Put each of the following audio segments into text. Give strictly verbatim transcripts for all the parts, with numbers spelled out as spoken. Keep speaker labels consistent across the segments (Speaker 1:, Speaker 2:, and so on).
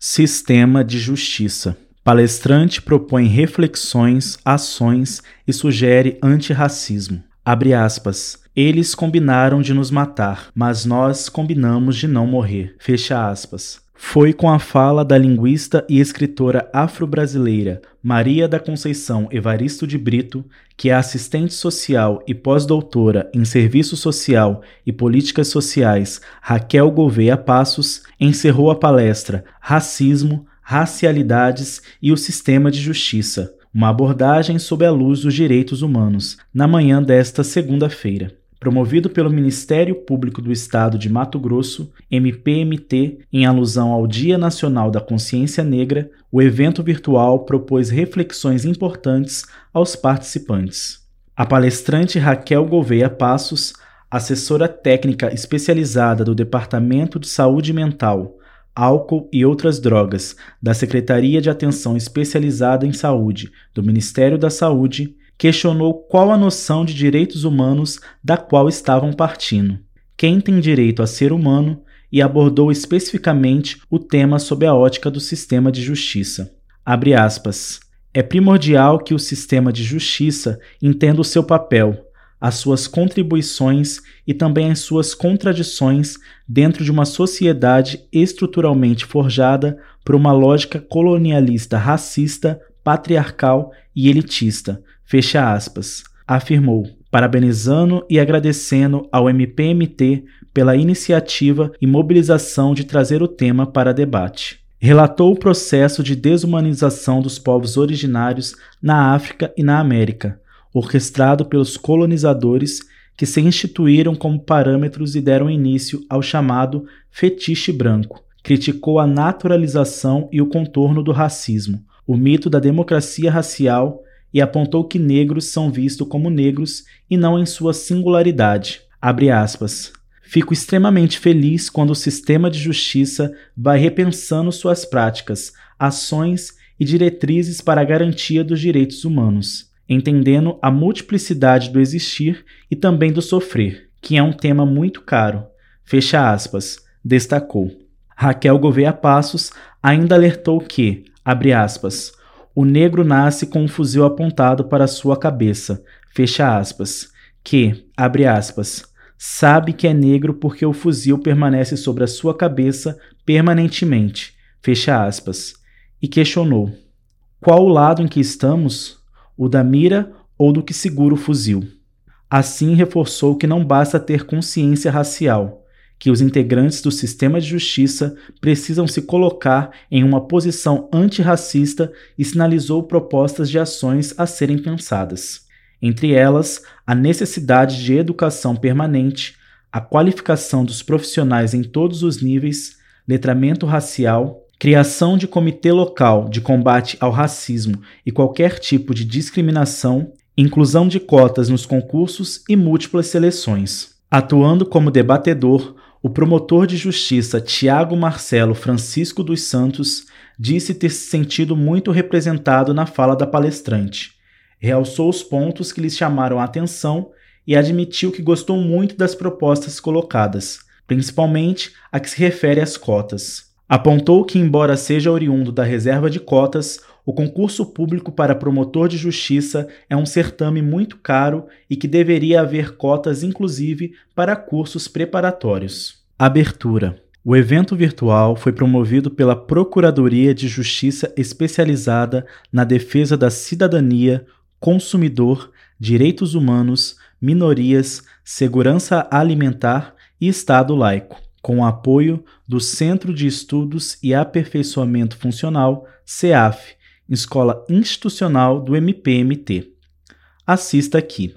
Speaker 1: Sistema de justiça. Palestrante propõe reflexões, ações e sugere antirracismo. Abre aspas. Eles combinaram de nos matar, mas nós combinamos de não morrer. Fecha aspas. Foi com a fala da linguista e escritora afro-brasileira Maria da Conceição Evaristo de Brito que a assistente social e pós-doutora em Serviço Social e Políticas Sociais Raquel Gouveia Passos encerrou a palestra Racismo, Racialidades e o Sistema de Justiça, uma abordagem sob a luz dos direitos humanos, na manhã desta segunda-feira. Promovido pelo Ministério Público do Estado de Mato Grosso, M P M T, em alusão ao Dia Nacional da Consciência Negra, o evento virtual propôs reflexões importantes aos participantes. A palestrante Raquel Gouveia Passos, assessora técnica especializada do Departamento de Saúde Mental, Álcool e Outras Drogas, da Secretaria de Atenção Especializada em Saúde, do Ministério da Saúde, questionou qual a noção de direitos humanos da qual estavam partindo, quem tem direito a ser humano, e abordou especificamente o tema sob a ótica do sistema de justiça. Abre aspas. É primordial que o sistema de justiça entenda o seu papel, as suas contribuições e também as suas contradições dentro de uma sociedade estruturalmente forjada por uma lógica colonialista racista, patriarcal e elitista, fecha aspas, afirmou, parabenizando e agradecendo ao M P M T pela iniciativa e mobilização de trazer o tema para debate. Relatou o processo de desumanização dos povos originários na África e na América, orquestrado pelos colonizadores que se instituíram como parâmetros e deram início ao chamado fetiche branco. Criticou a naturalização e o contorno do racismo, o mito da democracia racial e apontou que negros são vistos como negros e não em sua singularidade. Abre aspas. Fico extremamente feliz quando o sistema de justiça vai repensando suas práticas, ações e diretrizes para a garantia dos direitos humanos, entendendo a multiplicidade do existir e também do sofrer, que é um tema muito caro. Fecha aspas, destacou. Raquel Gouveia Passos ainda alertou que, abre aspas, o negro nasce com um fuzil apontado para sua cabeça, fecha aspas, que, abre aspas, sabe que é negro porque o fuzil permanece sobre a sua cabeça permanentemente, fecha aspas, e questionou, qual o lado em que estamos? O da mira ou do que segura o fuzil? Assim reforçou que não basta ter consciência racial, que os integrantes do sistema de justiça precisam se colocar em uma posição antirracista e sinalizou propostas de ações a serem pensadas. Entre elas, a necessidade de educação permanente, a qualificação dos profissionais em todos os níveis, letramento racial, criação de comitê local de combate ao racismo e qualquer tipo de discriminação, inclusão de cotas nos concursos e múltiplas seleções. Atuando como debatedor, o promotor de justiça Tiago Marcelo Francisco dos Santos disse ter se sentido muito representado na fala da palestrante. Realçou os pontos que lhes chamaram a atenção e admitiu que gostou muito das propostas colocadas, principalmente a que se refere às cotas. Apontou que, embora seja oriundo da reserva de cotas, o concurso público para promotor de justiça é um certame muito caro e que deveria haver cotas inclusive para cursos preparatórios. Abertura. O evento virtual foi promovido pela Procuradoria de Justiça especializada na defesa da cidadania, consumidor, direitos humanos, minorias, segurança alimentar e Estado laico, com o apoio do Centro de Estudos e Aperfeiçoamento Funcional, CEAF, Escola Institucional do M P M T. Assista aqui.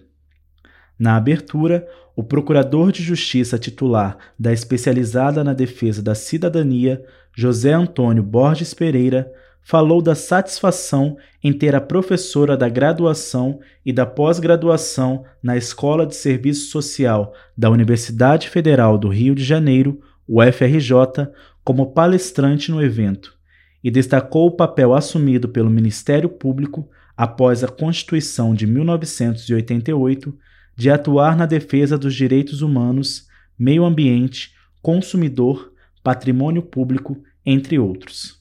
Speaker 1: Na abertura, o Procurador de Justiça titular da Especializada na Defesa da Cidadania, José Antônio Borges Pereira, falou da satisfação em ter a professora da graduação e da pós-graduação na Escola de Serviço Social da Universidade Federal do Rio de Janeiro, U F R J, como palestrante no evento, e destacou o papel assumido pelo Ministério Público após a Constituição de mil novecentos e oitenta e oito de atuar na defesa dos direitos humanos, meio ambiente, consumidor, patrimônio público, entre outros.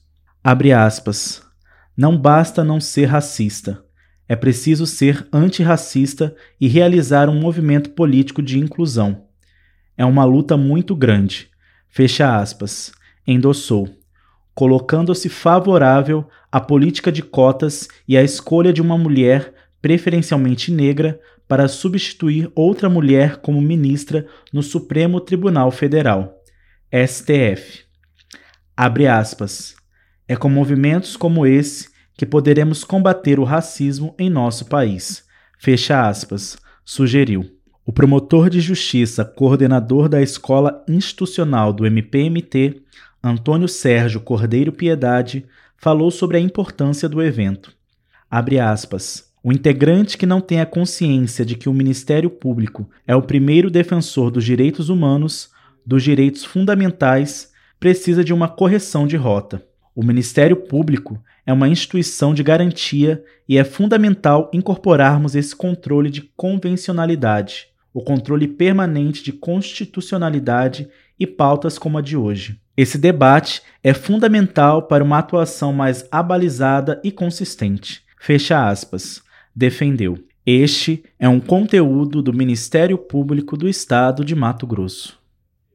Speaker 1: Abre aspas. Não basta não ser racista. É preciso ser antirracista e realizar um movimento político de inclusão. É uma luta muito grande. Fecha aspas. Endossou, colocando-se favorável à política de cotas e à escolha de uma mulher, preferencialmente negra, para substituir outra mulher como ministra no Supremo Tribunal Federal, S T F. Abre aspas. É com movimentos como esse que poderemos combater o racismo em nosso país. Fecha aspas, sugeriu. O promotor de justiça, coordenador da Escola Institucional do M P M T, Antônio Sérgio Cordeiro Piedade, falou sobre a importância do evento. Abre aspas. O integrante que não tem a consciência de que o Ministério Público é o primeiro defensor dos direitos humanos, dos direitos fundamentais, precisa de uma correção de rota. O Ministério Público é uma instituição de garantia e é fundamental incorporarmos esse controle de convencionalidade, o controle permanente de constitucionalidade e pautas como a de hoje. Esse debate é fundamental para uma atuação mais abalizada e consistente. Fecha aspas. Defendeu. Este é um conteúdo do Ministério Público do Estado de Mato Grosso.